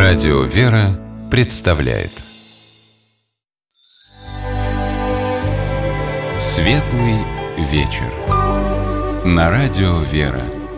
Радио «Вера» представляет Светлый вечер на Радио «Вера».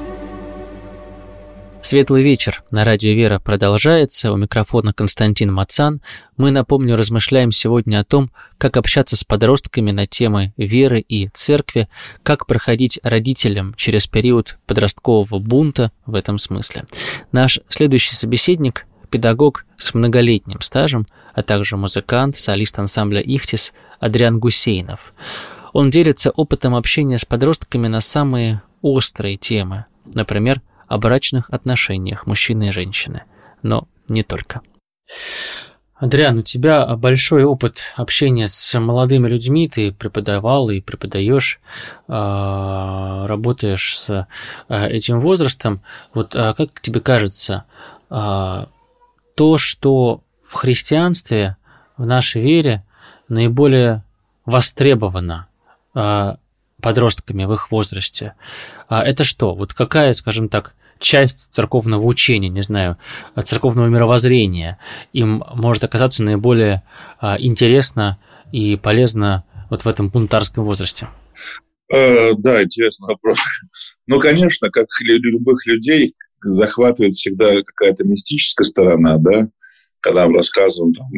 Светлый вечер на Радио «Вера» продолжается. У микрофона Константин Мацан. Мы, напомню, размышляем сегодня о том, как общаться с подростками на темы веры и церкви, как проходить родителям через период подросткового бунта в этом смысле. Наш следующий собеседник – педагог с многолетним стажем, а также музыкант, солист ансамбля «Ихтис» Адриан Гусейнов. Он делится опытом общения с подростками на самые острые темы, например, о брачных отношениях мужчины и женщины, но не только. Адриан, у тебя большой опыт общения с молодыми людьми, ты преподавал и преподаешь, работаешь с этим возрастом. Вот как тебе кажется, то, что в христианстве, в нашей вере наиболее востребовано подростками в их возрасте, это что? Вот какая, скажем так, часть церковного учения, не знаю, церковного мировоззрения им может оказаться наиболее интересна и полезна вот в этом бунтарском возрасте? Да, интересный вопрос. Ну, конечно, как любых людей, захватывает всегда какая-то мистическая сторона, да, когда мы рассказываем там,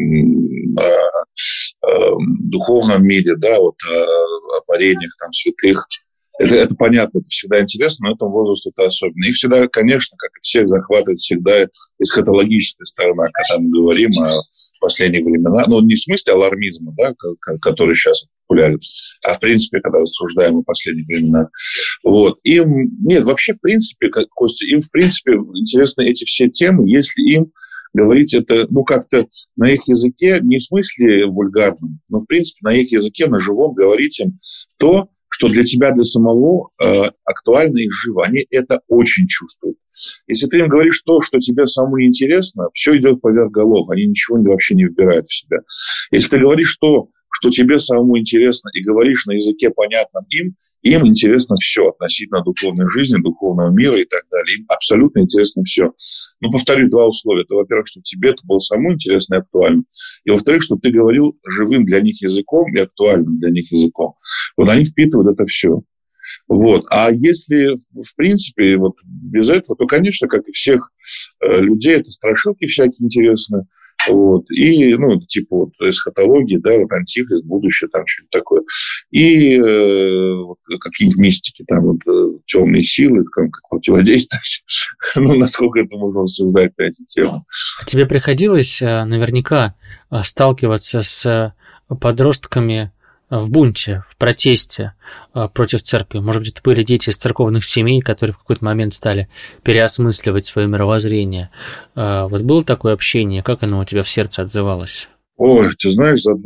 о духовном мире, да, вот о парениях там святых. Это понятно, это всегда интересно, но этому возрасту это особенно. И всегда, конечно, как и всех, захватывает всегда эсхатологическая сторона, когда мы говорим о последних временах. Ну, не в смысле алармизма, да, который сейчас популярен, а в принципе, когда рассуждаем о последних временах. Вот. Им, нет, вообще, в принципе, Костя, им, в принципе, интересны эти все темы, если им говорить это, ну, как-то на их языке, не в смысле вульгарном, но, в принципе, на их языке, на живом говорить им то, что для тебя, для самого актуально и живо. Они это очень чувствуют. Если ты им говоришь то, что тебе самому интересно, все идет поверх голов. Они ничего вообще не вбирают в себя. Если ты говоришь то, что тебе самому интересно, и говоришь на языке, понятном им интересно все относительно духовной жизни, духовного мира и так далее. Им абсолютно интересно все. Но, повторю, два условия. Это, во-первых, чтобы тебе это было самому интересно и актуально. И, во-вторых, чтобы ты говорил живым для них языком и актуальным для них языком. Вот они впитывают это все. Вот. А если, в принципе, вот без этого, то, конечно, как и всех людей, это страшилки всякие интересные. Вот. И, ну, типа вот эсхатологии, да, вот антихрист, будущее, там что-то такое. И вот, какие-нибудь мистики, там вот темные силы, как противодействовать. Ну, насколько это можно рассуждать на эти темы. Тебе приходилось наверняка сталкиваться с подростками в бунте, в протесте против церкви? Может быть, это были дети из церковных семей, которые в какой-то момент стали переосмысливать свое мировоззрение. Вот было такое общение? Как оно у тебя в сердце отзывалось? Ой, ты знаешь, за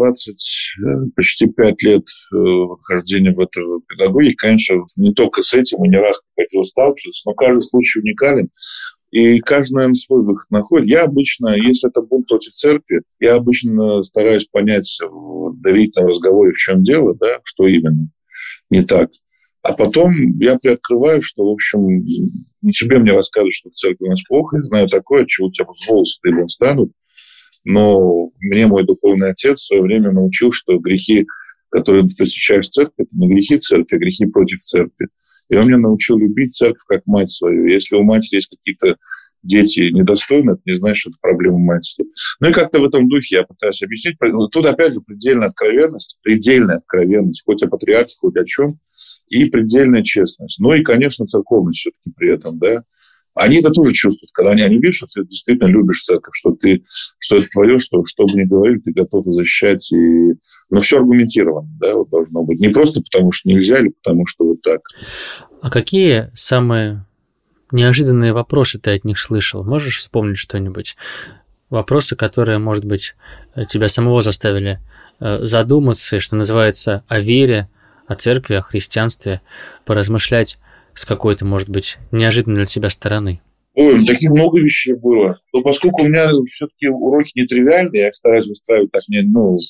почти 5 лет хождения в эту педагогику, конечно, не только с этим, и не раз приходилось сталкиваться, но каждый случай уникален. И каждый, наверное, свой выход находит. Я обычно, если это бунт против церкви, я обычно стараюсь понять в доверительном разговоре, в чем дело, да, что именно не так. А потом я приоткрываю, что, в общем, не тебе мне рассказывают, что в церкви у нас плохо. Я знаю такое, от чего у тебя волосы дыбом станут. Но мне мой духовный отец в свое время научил, что грехи, которые ты встречаешь в церкви, это не грехи церкви, а грехи против церкви. И он меня научил любить церковь как мать свою. Если у матери есть какие-то дети недостойны, это не значит, что это проблема матери. Ну и как-то в этом духе я пытаюсь объяснить. Тут, опять же, предельная откровенность, хоть о патриархе, хоть о чем, и предельная честность. Ну и, конечно, церковность все-таки при этом, да. Они это тоже чувствуют, когда они видят, что ты действительно любишь церковь, что это твое, что бы ни говорили, ты готов защищать. Но все аргументированно, да, вот должно быть. Не просто потому, что нельзя, или потому, что вот так. А какие самые неожиданные вопросы ты от них слышал? Можешь вспомнить что-нибудь? Вопросы, которые, может быть, тебя самого заставили задуматься, что называется, о вере, о церкви, о христианстве, поразмышлять с какой-то, может быть, неожиданной для тебя стороны? Ой, таких много вещей было. Но поскольку у меня все-таки уроки нетривиальные, я стараюсь выстраивать так,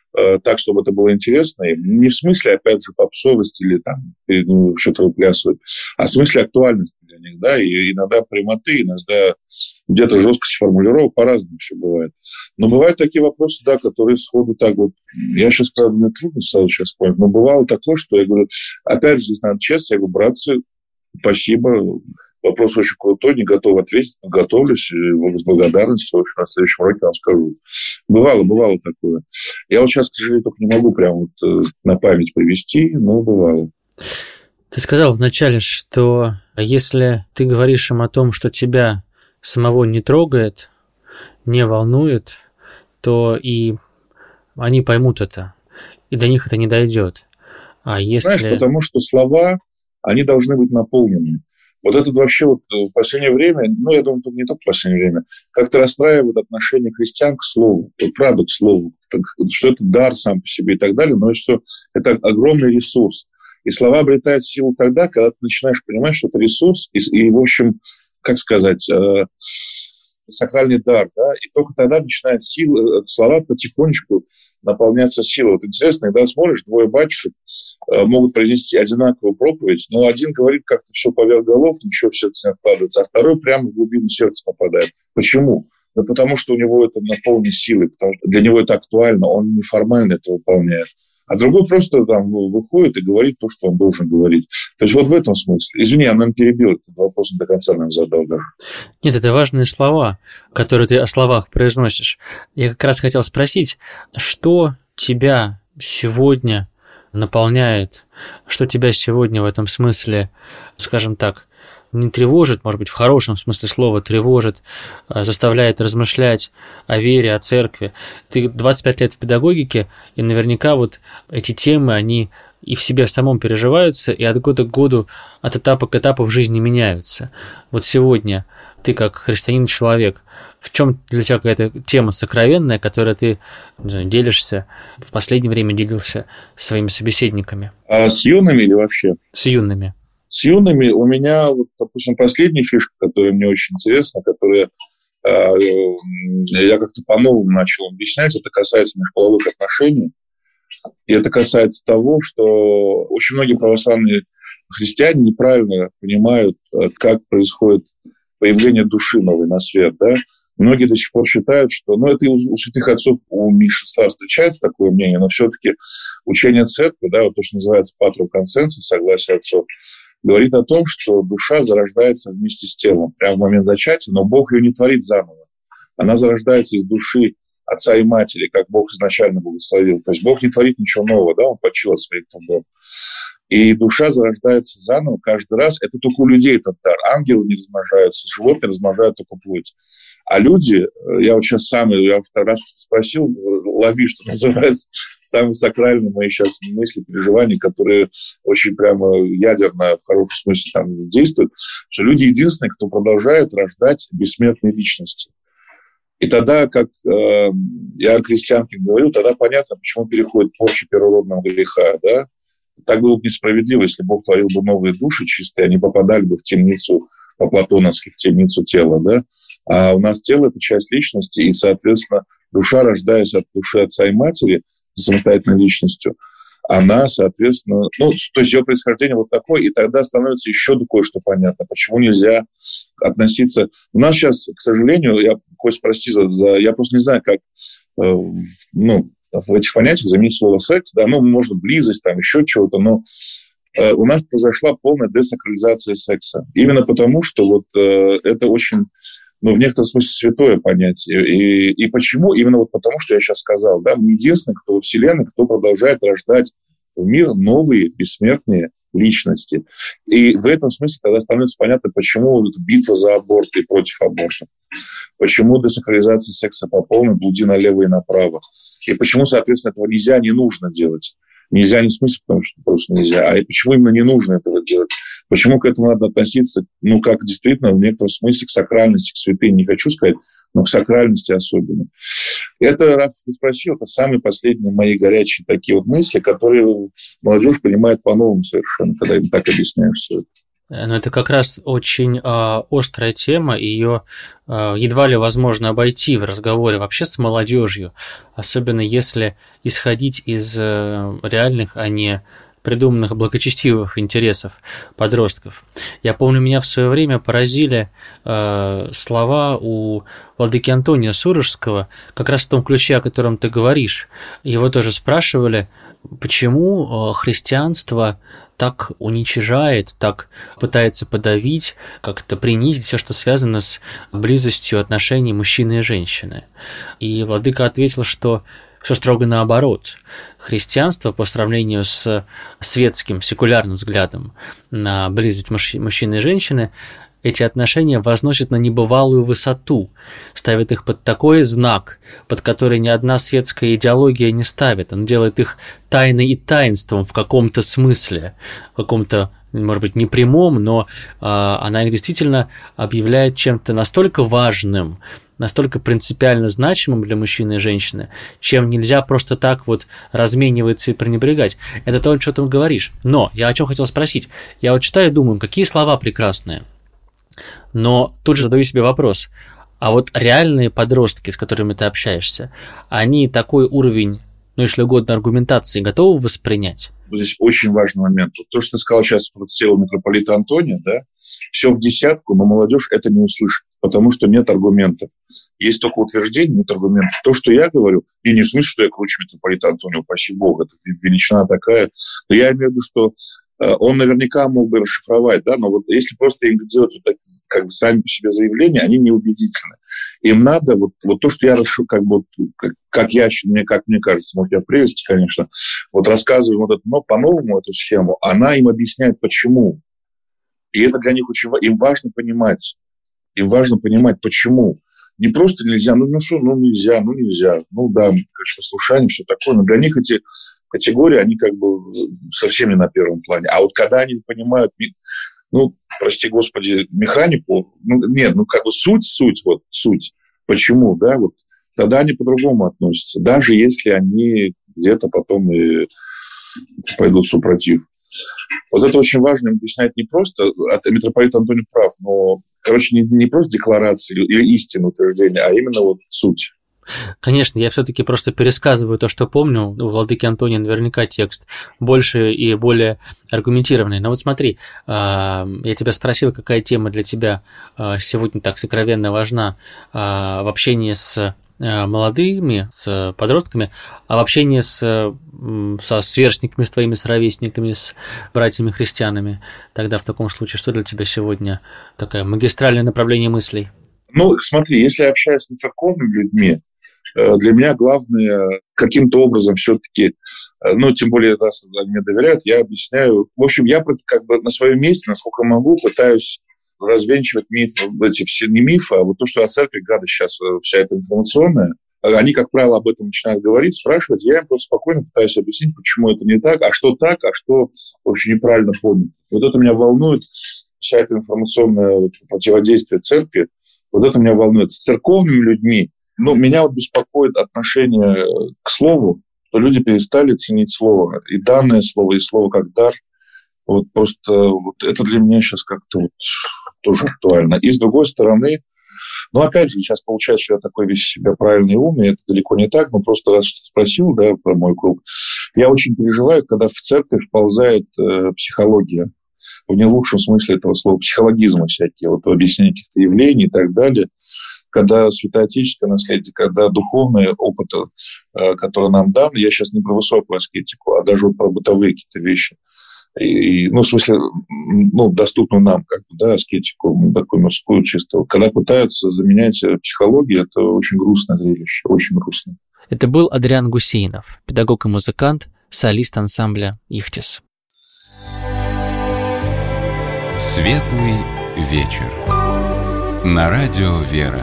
так, чтобы это было интересно. Не в смысле, опять же, попсовости или там что-то выплясывать, а в смысле актуальности для них, да, и иногда прямоты, иногда где-то жесткость формулировок, по-разному все бывает. Но бывают такие вопросы, да, которые сходу так вот, я сейчас, правда, мне трудно сразу сейчас понять, но бывало такое, что я говорю, опять же, здесь надо честно, я говорю, братцы, спасибо, вопрос очень крутой, не готов ответить, готовлюсь, с благодарностью, в общем, на следующем уроке вам скажу. Бывало такое. Я вот сейчас, к сожалению, только не могу прям вот на память привести, но бывало. Ты сказал вначале, что если ты говоришь им о том, что тебя самого не трогает, не волнует, то и они поймут это, и до них это не дойдет. А если... Знаешь, потому что слова, они должны быть наполнены. Вот это вообще вот в последнее время, я думаю, не только в последнее время, как-то расстраивает отношение христиан к слову, вот правда к слову, что это дар сам по себе и так далее, но что это огромный ресурс. И слова обретают силу тогда, когда ты начинаешь понимать, что это ресурс, и в общем, как сказать, сакральный дар, да, и только тогда начинает слова потихонечку наполняться силой. Вот интересно, когда смотришь, двое батюшек могут произнести одинаковую проповедь, но один говорит как-то все поверх голов, ничего в сердце не откладывается, а второй прямо в глубину сердца попадает. Почему? Да потому что у него это наполнено силой, потому что для него это актуально, он неформально это выполняет. А другой просто там выходит и говорит то, что он должен говорить. То есть вот в этом смысле. Извини, я, наверное, перебил этот вопрос, до конца, наверное, задал даже. Нет, это важные слова, которые ты о словах произносишь. Я как раз хотел спросить, что тебя сегодня наполняет, что тебя сегодня в этом смысле, скажем так, не тревожит, может быть, в хорошем смысле слова тревожит, заставляет размышлять о вере, о церкви. Ты 25 лет в педагогике, и наверняка вот эти темы, они и в себе самом переживаются, и от года к году, от этапа к этапу в жизни меняются. Вот сегодня ты как христианин-человек, в чем для тебя какая-то тема сокровенная, которой ты, не знаю, делишься, в последнее время делился со своими собеседниками? А с юными или вообще? С юными. С юными у меня, вот, допустим, последняя фишка, которая мне очень интересна, которая я как-то по-новому начал объяснять, это касается межполовых отношений. И это касается того, что очень многие православные христиане неправильно понимают, как происходит появление души новой на свет. Да? Многие до сих пор считают, что... это и у святых отцов, у меньшинства встречается такое мнение, но все-таки учение церкви, да, вот то, что называется патру консенсус, согласие отцов, говорит о том, что душа зарождается вместе с телом, прямо в момент зачатия, но Бог ее не творит заново. Она зарождается из души отца и матери, как Бог изначально благословил. То есть Бог не творит ничего нового, да, Он почил от своих трудов. И душа зарождается заново каждый раз. Это только у людей этот дар. Ангелы не размножаются, животные размножают только плоть. А люди, я вот сейчас я второй раз спросил, лови, что называется, самые сакральные мои сейчас мысли, переживания, которые очень прямо ядерно, в хорошем смысле, там действуют, что люди единственные, кто продолжает рождать бессмертные личности. И тогда, как я христианке говорю, тогда понятно, почему переходит порча первородного греха, да? Так было бы несправедливо, если Бог творил бы новые души чистые, они попадали бы в темницу по-платоновски, в темницу тела, да? А у нас тело – это часть личности, и, соответственно, душа, рождаясь от души отца и матери, самостоятельной личностью, она, соответственно, то есть ее происхождение вот такое, и тогда становится еще кое-что понятно, почему нельзя относиться... У нас сейчас, к сожалению, Кость, прости я просто не знаю, как, в этих понятиях заменить слово «секс», да, можно близость, там, еще чего-то, но у нас произошла полная десакрализация секса. Именно потому, что это очень, в некотором смысле святое понятие. И почему? Именно потому, что я сейчас сказал, да, мы единственные, кто во Вселенной, кто продолжает рождать в мир новые бессмертные личности. И в этом смысле тогда становится понятно, почему битва за аборт и против абортов, почему десакрализация секса по полной, блуди налево и направо, и почему, соответственно, этого нельзя, не нужно делать. Нельзя не в смысле, потому что просто нельзя, а почему именно не нужно этого делать? Почему к этому надо относиться, как действительно, в некотором смысле к сакральности, к святыне, не хочу сказать, но к сакральности особенно. Это, раз ты спросил, это самые последние мои горячие такие мысли, которые молодежь понимает по-новому совершенно, когда им так объясняешь все это. Но это как раз очень острая тема, и ее едва ли возможно обойти в разговоре вообще с молодежью, особенно если исходить из реальных, а не придуманных благочестивых интересов подростков. Я помню, меня в свое время поразили слова у владыки Антония Сурожского, как раз в том ключе, о котором ты говоришь. Его тоже спрашивали, почему христианство так уничижает, так пытается подавить, как-то принизить все, что связано с близостью отношений мужчины и женщины. И владыка ответил, что все строго наоборот. Христианство по сравнению с светским, секулярным взглядом на близость мужчины и женщины эти отношения возносят на небывалую высоту, ставит их под такой знак, под который ни одна светская идеология не ставит. Он делает их тайной и таинством в каком-то смысле, в каком-то, может быть, непрямом, но она их действительно объявляет чем-то настолько важным, настолько принципиально значимым для мужчины и женщины, чем нельзя просто так вот размениваться и пренебрегать. Это то, о чем ты говоришь. Но я о чем хотел спросить. Я вот читаю и думаю, какие слова прекрасные. Но тут же задаю себе вопрос. А вот реальные подростки, с которыми ты общаешься, они такой уровень, ну, если угодно, аргументации готовы воспринять? Здесь очень важный момент. Вот то, что ты сказал сейчас про целого митрополита Антония, да, все в десятку, но молодежь это не услышит, потому что нет аргументов. Есть только утверждение, нет аргументов. То, что я говорю, и не в смысле, что я круче митрополита Антония, упаси Бога, это величина такая, но я имею в виду, что он наверняка мог бы расшифровать, да, но вот если просто им делать вот так, как бы сами по себе заявления, они неубедительны. Им надо вот то, что я как бы, как мне кажется, может, я в прелести, конечно, вот рассказываю вот это, но по-новому эту схему, она им объясняет, почему. И это для них очень важно. Им важно понимать, почему. Не просто нельзя, нельзя. Ну да, конечно, послушание, все такое. Но для них эти категории, они как бы совсем не на первом плане. А вот когда они понимают, ну, прости господи, механику, суть, почему, да, вот, тогда они по-другому относятся. Даже если они где-то потом и пойдут супротив. Вот это очень важно объяснять не просто, митрополит Антоний прав, но, не просто декларации или истину утверждения, а именно вот суть. Конечно, я все-таки просто пересказываю то, что помню. У владыки Антония наверняка текст больше и более аргументированный. Но вот смотри, я тебя спросил, какая тема для тебя сегодня так сокровенно важна в общении с молодыми, с подростками, а в общении со сверстниками, с твоими соровесниками, с братьями-христианами. Тогда в таком случае что для тебя сегодня такое магистральное направление мыслей? Ну, смотри, если я общаюсь с церковными людьми, для меня главное каким-то образом все-таки, тем более, раз они мне доверяют, я объясняю. В общем, я как бы на своем месте, насколько могу, пытаюсь развенчивать мифы, эти все не мифы, а вот то, что о церкви гадость сейчас вся эта информационная. Они, как правило, об этом начинают говорить, спрашивать. Я им просто спокойно пытаюсь объяснить, почему это не так, а что вообще неправильно понято. Вот это меня волнует, вся эта информационное противодействие церкви. Вот это меня волнует. С церковными людьми, меня вот беспокоит отношение к слову, что люди перестали ценить слово. И данное слово, и слово как дар. Вот просто вот это для меня сейчас как-то вот тоже актуально. И с другой стороны, опять же, сейчас получается, что я такой весь себя правильный и умный, это далеко не так, но просто раз спросил, да, про мой круг. Я очень переживаю, когда в церковь вползает психология, в не лучшем смысле этого слова, психологизмы всякие, вот объяснение каких-то явлений и так далее, когда святоотеческое наследие, когда духовный опыт, который нам дан, я сейчас не про высокую аскетику, а даже вот про бытовые какие-то вещи, в смысле, доступную нам, аскетику, такую мужскую чистую. Когда пытаются заменять психологию, это очень грустное зрелище, очень грустно. Это был Адриан Гусейнов, педагог и музыкант, солист ансамбля «Ихтис». Светлый вечер. На радио «Вера».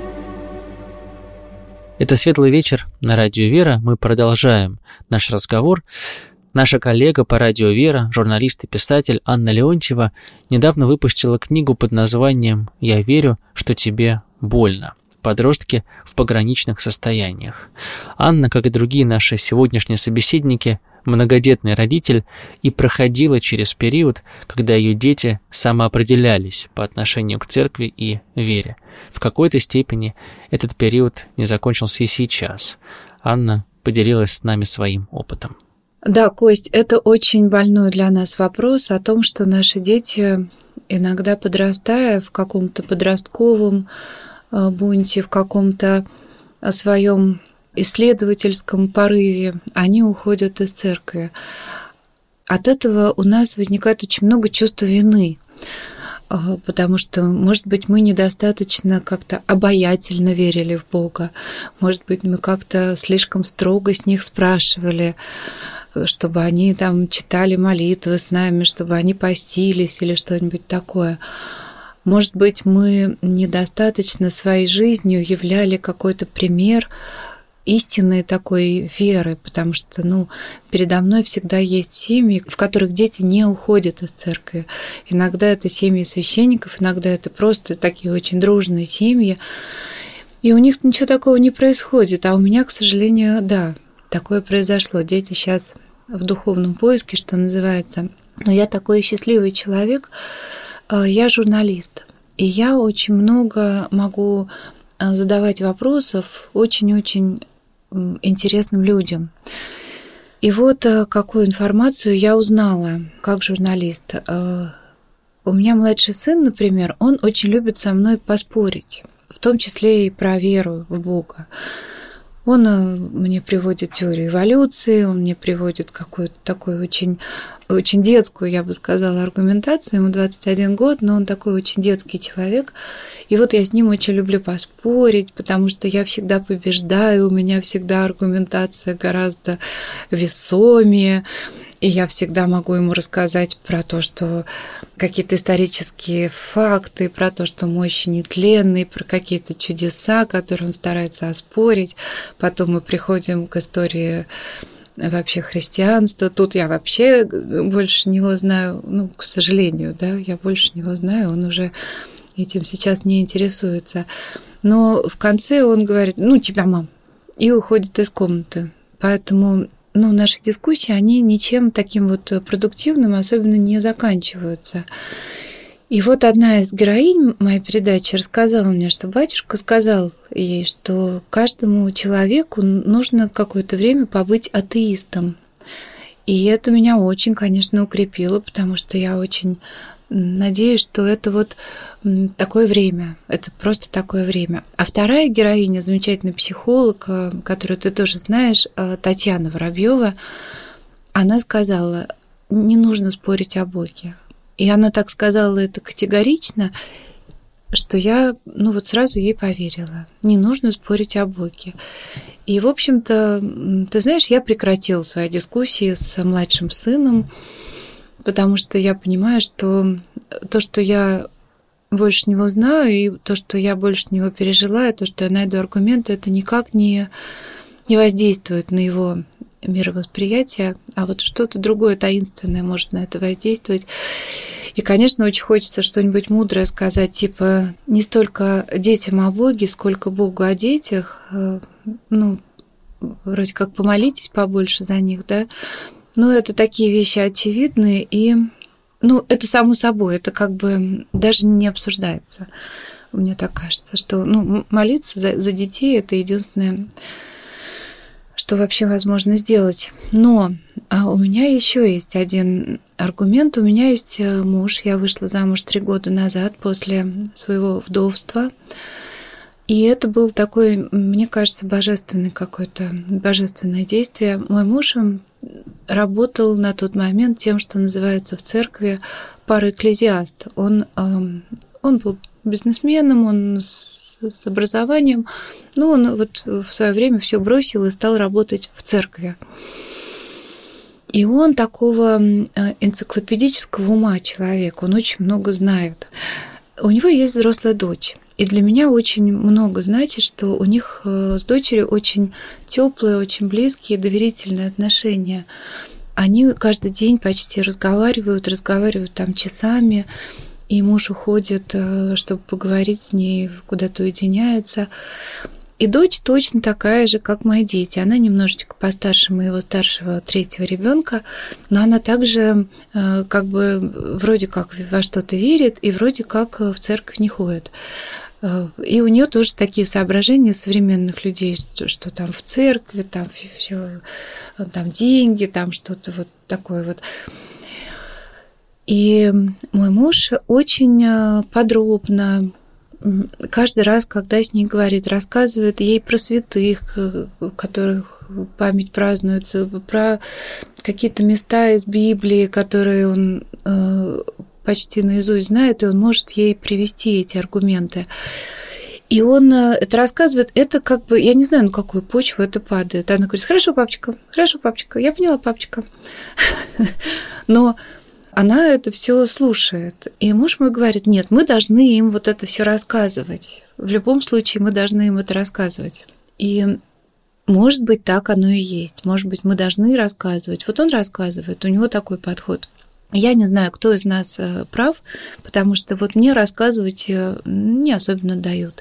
Это «Светлый вечер» на радио «Вера». Мы продолжаем наш разговор. Наша коллега по радио «Вера», журналист и писатель Анна Леонтьева, недавно выпустила книгу под названием «Я верю, что тебе больно. Подростки в пограничных состояниях». Анна, как и другие наши сегодняшние собеседники, многодетный родитель и проходила через период, когда ее дети самоопределялись по отношению к церкви и вере. В какой-то степени этот период не закончился и сейчас. Анна поделилась с нами своим опытом. Да, Кость, это очень больной для нас вопрос о том, что наши дети, иногда подрастая в каком-то подростковом бунте, в каком-то своем исследовательском порыве, они уходят из церкви. От этого у нас возникает очень много чувства вины, потому что, может быть, мы недостаточно как-то обаятельно верили в Бога, может быть, мы как-то слишком строго с них спрашивали, чтобы они там читали молитвы с нами, чтобы они постились или что-нибудь такое. Может быть, мы недостаточно своей жизнью являли какой-то пример истинной такой веры, потому что, передо мной всегда есть семьи, в которых дети не уходят из церкви. Иногда это семьи священников, иногда это просто такие очень дружные семьи, и у них ничего такого не происходит. А у меня, к сожалению, да, такое произошло. Дети сейчас в духовном поиске, что называется. Но я такой счастливый человек, я журналист, и я очень много могу задавать вопросов очень-очень интересным людям. И вот какую информацию я узнала как журналист. У меня младший сын, например, он очень любит со мной поспорить, в том числе и про веру в Бога. Он мне приводит теорию эволюции, он мне приводит какую-то такую очень, очень детскую, я бы сказала, аргументацию. Ему 21 год, но он такой очень детский человек. И вот я с ним очень люблю поспорить, потому что я всегда побеждаю, у меня всегда аргументация гораздо весомее. И я всегда могу ему рассказать про то, что какие-то исторические факты, про то, что мощь нетленный, про какие-то чудеса, которые он старается оспорить. Потом мы приходим к истории вообще христианства. Тут я вообще больше него знаю, к сожалению, да, я больше него знаю, он уже этим сейчас не интересуется. Но в конце он говорит: тебя, мам, и уходит из комнаты. Поэтому наши дискуссии, они ничем таким вот продуктивным особенно не заканчиваются. И вот одна из героинь моей передачи рассказала мне, что батюшка сказал ей, что каждому человеку нужно какое-то время побыть атеистом. И это меня очень, конечно, укрепило, потому что я очень надеюсь, что это вот такое время, это просто такое время. А вторая героиня, замечательный психолог, которую ты тоже знаешь, Татьяна Воробьева, она сказала: не нужно спорить о Боге. И она так сказала это категорично, что я, сразу ей поверила. Не нужно спорить о Боге. И, в общем-то, ты знаешь, я прекратила свои дискуссии с младшим сыном, потому что я понимаю, что то, что я больше него знаю, и то, что я больше него пережила, и то, что я найду аргументы, это никак не воздействует на его мировосприятие, а вот что-то другое таинственное может на это воздействовать. И, конечно, очень хочется что-нибудь мудрое сказать, типа не столько детям о Боге, сколько Богу о детях. Вроде как помолитесь побольше за них, да. Но это такие вещи очевидные, и, это само собой, это как бы даже не обсуждается. Мне так кажется, что, молиться за детей – это единственное, что вообще возможно сделать. Но у меня еще есть один аргумент. У меня есть муж, я вышла замуж 3 года назад после своего вдовства. И это был такой, мне кажется, божественное действие. Мой муж работал на тот момент тем, что называется в церкви параэкклезиаст. Он был бизнесменом, он с образованием, но он вот в свое время все бросил и стал работать в церкви. И он такого энциклопедического ума человек, он очень много знает. У него есть взрослая дочь. И для меня очень много значит, что у них с дочерью очень теплые, очень близкие, доверительные отношения. Они каждый день почти разговаривают там часами, и муж уходит, чтобы поговорить с ней, куда-то уединяется. И дочь точно такая же, как мои дети. Она немножечко постарше моего старшего 3-го ребенка, но она также как бы вроде как во что-то верит и вроде как в церковь не ходит. И у нее тоже такие соображения современных людей, что там в церкви, там все, там деньги, там что-то вот такое вот. И мой муж очень подробно каждый раз, когда с ней говорит, рассказывает ей про святых, которых память празднуется, про какие-то места из Библии, которые он почти наизусть знает, и он может ей привести эти аргументы. И он это рассказывает, это как бы, я не знаю, на какую почву это падает. Она говорит, хорошо, папочка, я поняла, папочка. Но она это все слушает. И муж мой говорит, нет, мы должны им вот это все рассказывать. В любом случае мы должны им это рассказывать. И может быть, так оно и есть. Может быть, мы должны рассказывать. Вот он рассказывает, у него такой подход. Я не знаю, кто из нас прав, потому что вот мне рассказывать не особенно дают.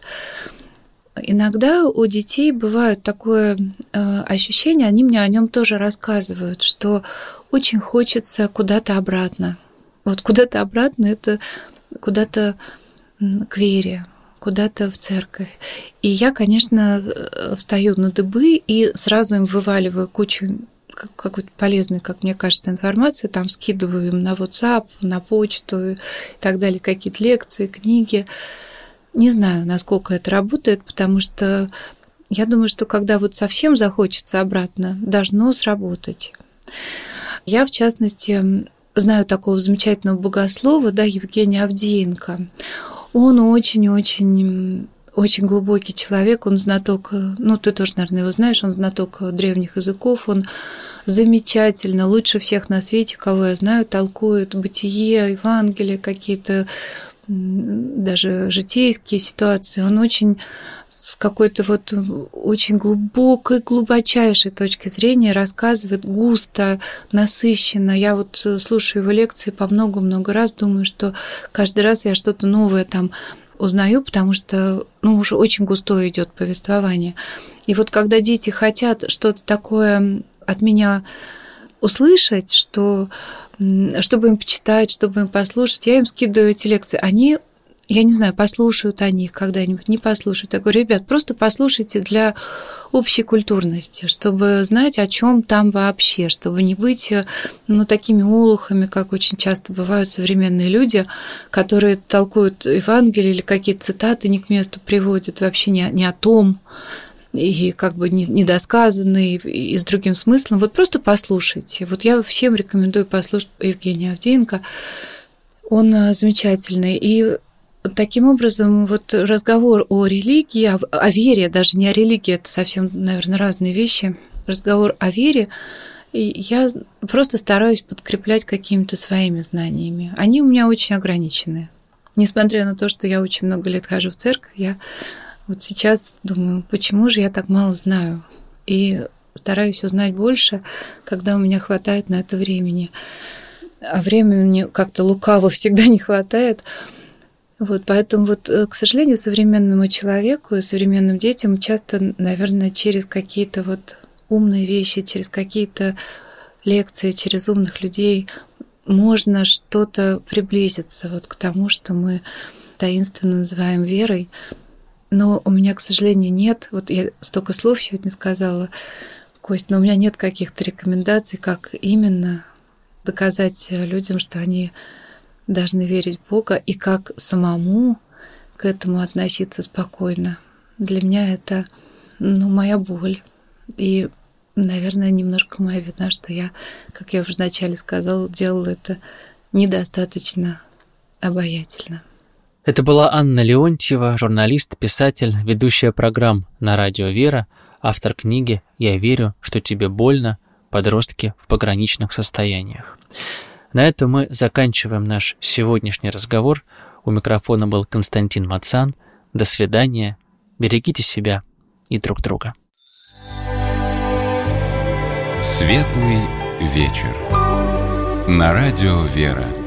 Иногда у детей бывает такое ощущение, они мне о нем тоже рассказывают, что очень хочется куда-то обратно. Вот куда-то обратно – это куда-то к вере, куда-то в церковь. И я, конечно, встаю на дыбы и сразу им вываливаю кучу какой-то полезной, как мне кажется, информации, там скидываю им на WhatsApp, на почту и так далее, какие-то лекции, книги. Не знаю, насколько это работает, потому что я думаю, что когда вот совсем захочется обратно, должно сработать. Я, в частности, знаю такого замечательного богослова, да, Евгения Авдеенко. Он очень глубокий человек, он знаток, ну, ты тоже, наверное, его знаешь, он знаток древних языков, он замечательно, лучше всех на свете, кого я знаю, толкует бытие, Евангелие, какие-то даже житейские ситуации. Он очень с какой-то вот очень глубокой, глубочайшей точки зрения рассказывает густо, насыщенно. Я вот слушаю его лекции по много-много раз, думаю, что каждый раз я что-то новое там узнаю, потому что, ну, уже очень густое идет повествование. И вот когда дети хотят что-то такое от меня услышать, чтобы им почитать, чтобы им послушать, я им скидываю эти лекции. Они, я не знаю, послушают они их когда-нибудь, не послушают. Я говорю, ребят, просто послушайте для общей культурности, чтобы знать, о чем там вообще, чтобы не быть, ну, такими олухами, как очень часто бывают современные люди, которые толкуют Евангелие или какие-то цитаты не к месту приводят, вообще не о том, и как бы недосказанные, и с другим смыслом. Вот просто послушайте. Вот я всем рекомендую послушать Евгения Авдеенко. Он замечательный. И таким образом вот разговор о религии, о вере, даже не о религии, это совсем, наверное, разные вещи. Разговор о вере, и я просто стараюсь подкреплять какими-то своими знаниями. Они у меня очень ограничены. Несмотря на то, что я очень много лет хожу в церковь, я вот сейчас думаю, почему же я так мало знаю? И стараюсь узнать больше, когда у меня хватает на это времени. А времени мне как-то лукаво всегда не хватает. Вот, поэтому, вот, к сожалению, современному человеку и современным детям часто, наверное, через какие-то вот умные вещи, через какие-то лекции, через умных людей можно что-то приблизиться вот к тому, что мы таинственно называем верой. Но у меня, к сожалению, нет, вот я столько слов сегодня сказала, Кость, но у меня нет каких-то рекомендаций, как именно доказать людям, что они должны верить в Бога, и как самому к этому относиться спокойно. Для меня это, ну, моя боль. И, наверное, немножко моя вина, что я, как я уже вначале сказала, делала это недостаточно обаятельно. Это была Анна Леонтьева, журналист, писатель, ведущая программ на радио «Вера», автор книги «Я верю, что тебе больно. Подростки в пограничных состояниях». На этом мы заканчиваем наш сегодняшний разговор. У микрофона был Константин Мацан. До свидания. Берегите себя и друг друга. Светлый вечер. На радио «Вера».